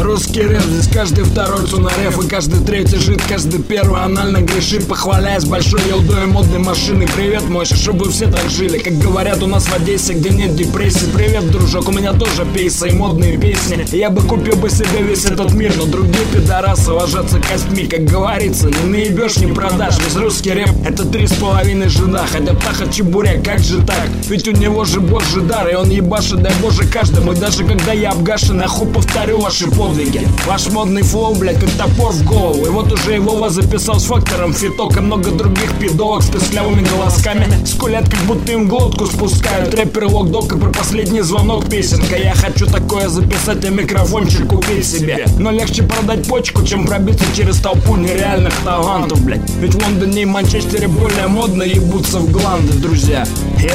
Русский рэп, здесь каждый второй цунарев, и каждый третий жид, каждый первый анально грешит, похваляясь большой елдой и модной машиной. Привет, Мойша, чтобы все так жили. Как говорят у нас в Одессе, где нет депрессии. Привет, дружок, у меня тоже пейсы и модные песни. Я бы купил бы себе весь этот мир, но другие пидорасы ложатся костьми. Как говорится, не наебешь, не продашь. Весь русский рэп — это 3,5 жида. Хотя Птаха чебурек, как же так? Ведь у него же божий дар, и он ебашит, дай боже, каждому. И даже когда я обгашен, нахуй повторю ваши подвиги. Ваш модный флоу, блядь, как топор в голову. И вот уже его записал с фактором Фиток и много других пидовок с песклявыми голосками. Скулят, как будто им глотку спускают. Рэпер Локдог и про последний звонок песенка. Я хочу такое записать, а микрофончик купить себе. Но легче продать почку, чем пробиться через толпу нереальных талантов, блядь. Ведь в Лондоне и Манчестере более модно ебутся в гланды, друзья.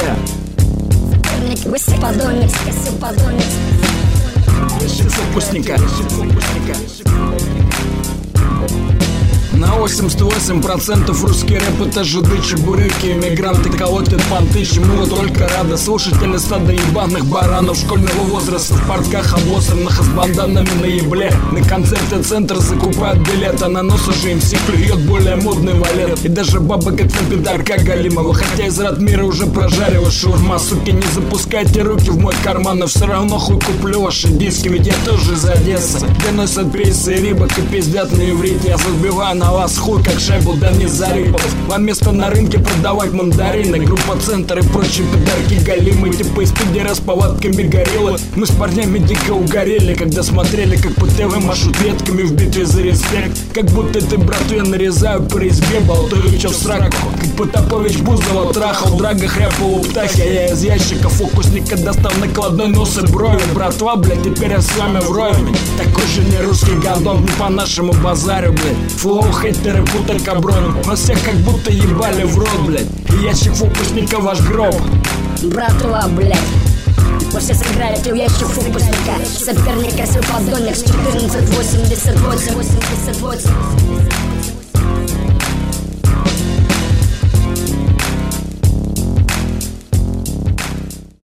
Сопустника. На 88% русский рэп — это жиды, чебуреки, иммигранты колотят понты. Чему вы только рады, слушатели стада ебаных баранов школьного возраста в портках облосанных с банданами на ебле. На концерты центр закупают билеты, а на нос уже им все клюет более модный валет. И даже баба как на пидорка Галимова, хотя из Ратмира уже прожарила шаурма. Суки, не запускайте руки в мой карман, но все равно хуй куплю ваши диски, ведь я тоже из Одессы, где носят пейсы и рибок и пиздят на иврите. Я забиваю на вас хуй, как шайбу, да не зарипов. Вам место на рынке продавать мандарины. Группа Центр и прочие подарки галимы, типа из пидера с повадками гориллы. Мы с парнями дико угорели, когда смотрели, как по ТВ машут ветками в битве за респект. Как будто ты, брату, я нарезаю по резьбе, болтаю чё в сраку. Как Потапович Бузова трахал, драга хряпал у Птахи, а я из ящика фокусника достал накладной нос и брови. Братва, блядь, теперь я с вами вровень. Такой же не русский гандон, не по нашему базарю, блядь. Флоу, хейтеры, путай каброны, нас всех как будто ебали в рот, блядь. И ящик фокусника ваш гроб. Братва, блядь, вы все сыграли в ящик фокусника. Соперник красил поддонник с 1488.